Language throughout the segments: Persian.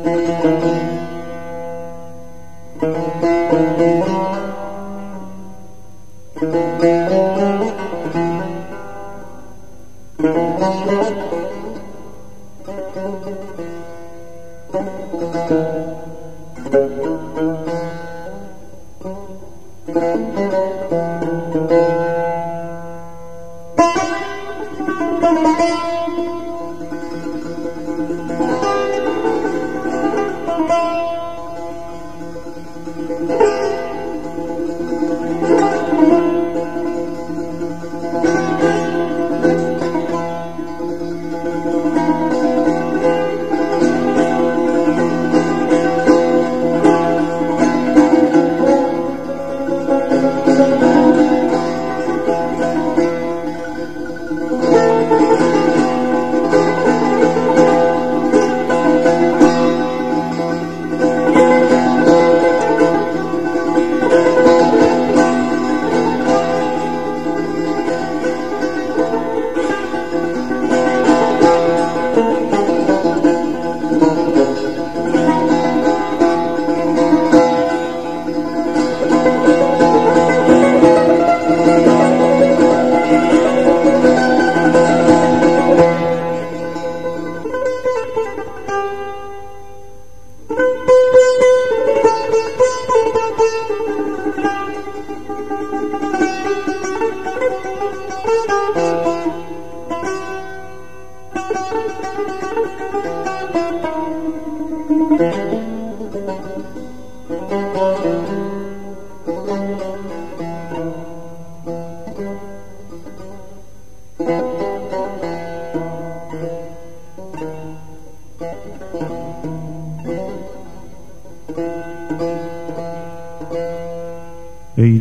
ای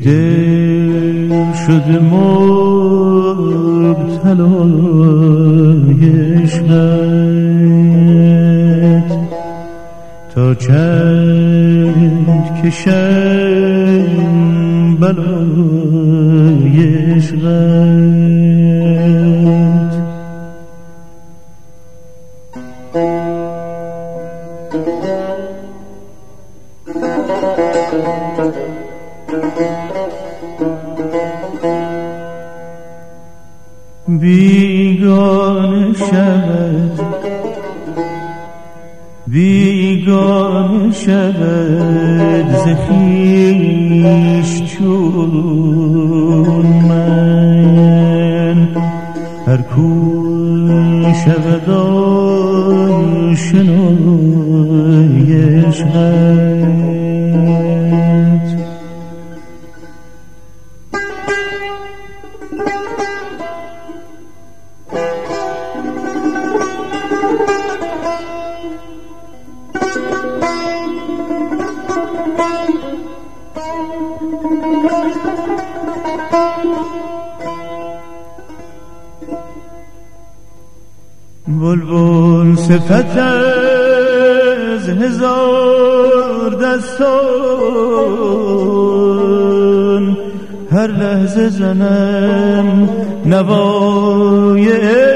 دل شده مبتلای عشقت تا چند کشم بلای عشقت بیگانه شود ز خویش چون من هر کو شود آشنای عشقت بلبل صفت از هزار دستان هر لحظه زنم نوای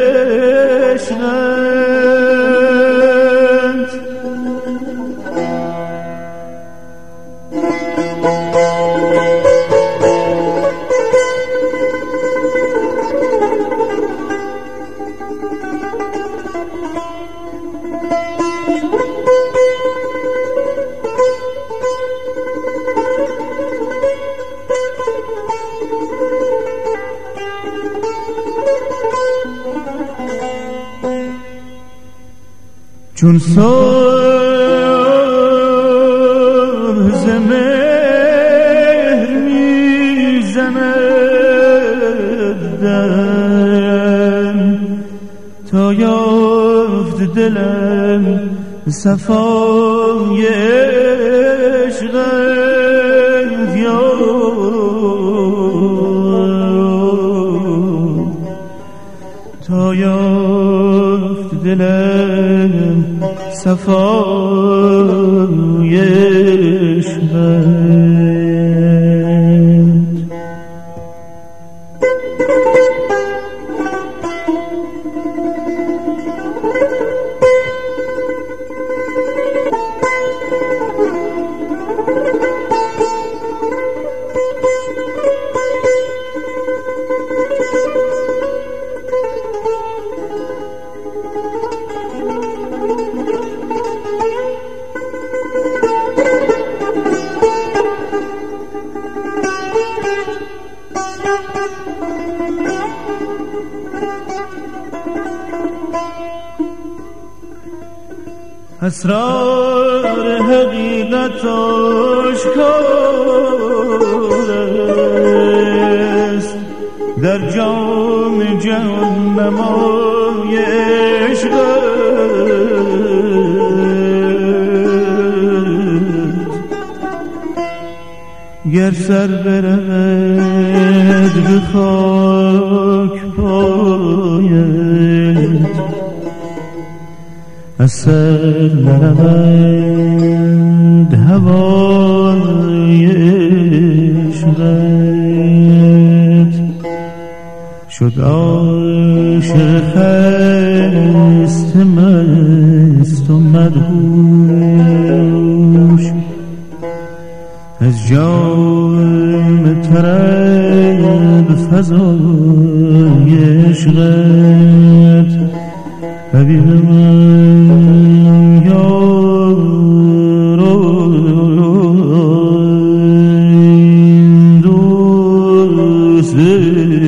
عشقت چون صبح ز مهر میزند دم تا یافت دلم صفای عشقت تا یافت دلم صفای عشقت اسرار حقیقت آشکار است در جام جهان نمای عشق گر سر برد به خاک پایت از سر نرود هوای عشقت شد عاشق خسته مست و مدهوش از جام طرب فضای عشقت حبیب من یارو دوستی